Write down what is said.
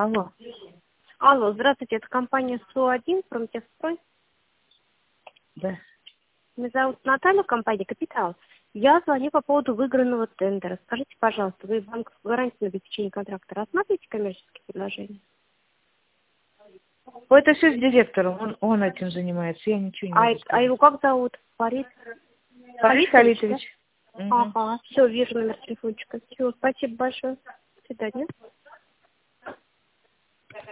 Алло. Алло, здравствуйте, это компания СУ-1, Промтехстрой. Да. Меня зовут Наталья, компания «Капитал». Я звоню по поводу выигранного тендера. Скажите, пожалуйста, вы банковскую гарантию на обеспечение контракта рассматриваете коммерческие предложения? Это все с директором, он этим занимается, я ничего не могу А сказать. его как зовут? Фарид? Фарид Халитович. Да? Ага, все, вижу номер телефончика. Все, спасибо большое. До свидания.